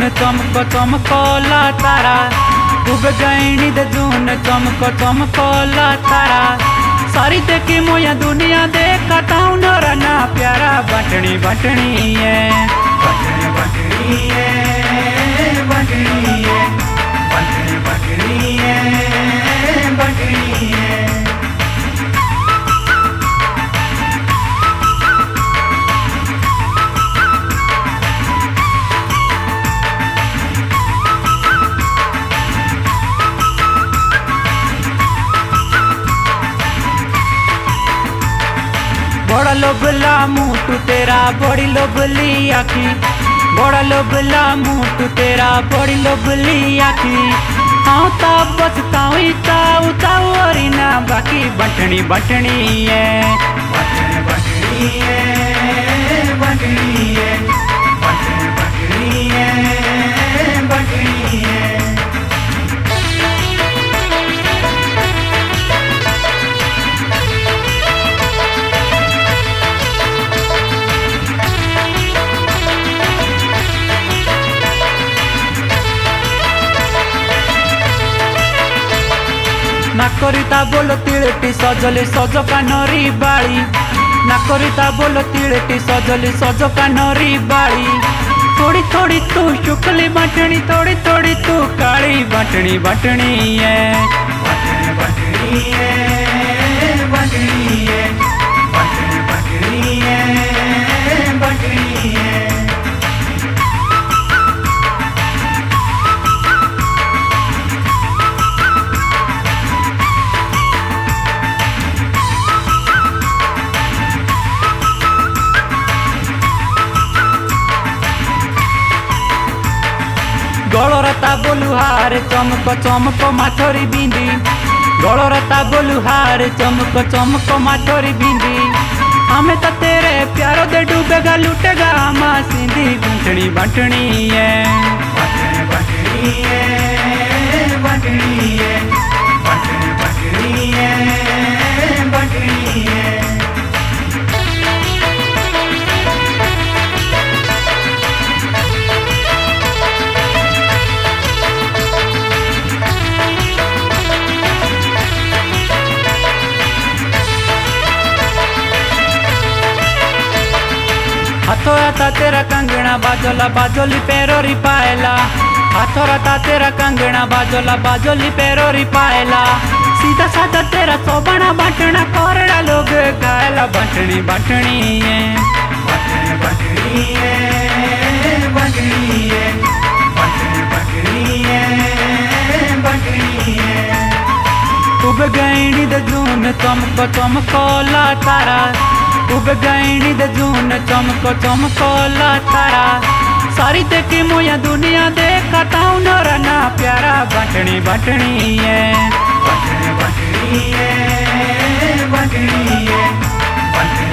चमको चमकोला तारा उब गईनी दे जून चमको चमकोला तारा सारी देखी मोया दुनिया देखा ताऊ ना प्यारा बटनी बटनी है बटनी बटनी है बटनी है बटनी बटनी है बटनी है। बड़ा लोबला मुँह तेरा बड़ी लोबली आखी बड़ा लोबला मुँह तेरा बड़ी लोबली आखी हाँ ता बस ताऊ ताऊ ताऊ और ना बाकी बटनी बटनी है बटनी बटनी है बटनी है बटनी बटनी है बटनी है। नाकरिता बोलो तिळटी सजली सज कानरी बाळी नाकरिता बोलो तिळटी सजली सज कानरी बाळी थोड़ी थोड़ी तू शुक्ली बटनी थोड़ी थोड़ी तू काली बटनी बटनी है बटनी बटनी है बटनी है बटनी बटनी है बटनी है। गलरता बोलुहार चमक चमक माथरी बिंदी गलरता बोलुहार चमक चमक माथरी बिंदी हमें तो तेरे प्यारो दे डूबेगा लूटेगा हमा सिंधी बटनी बटनी है बटनी बटनी है बटनी है बटनी बटनी है बटनी है। हाथों तेरा कंगना बाजोला बाजोली पैरोरी पायला हाथों तेरा कंगना बाजोला बाजोली पैरोरी पायला सीधा साधा तेरा सोबना बटना कोरड़ा लोग गायला बटनी बटनी है बटनी बटनी है बटनी है बटनी बटनी है बटनी है। उब गईनी दे जून चमको चमकोला तारा उब गईनी दे जून चमको चमकोला तारा सारी देखी मोया दुनिया देखा ताऊ ना प्यारा बटनी बटनी है बटनी बटनी है बटनी है बटनी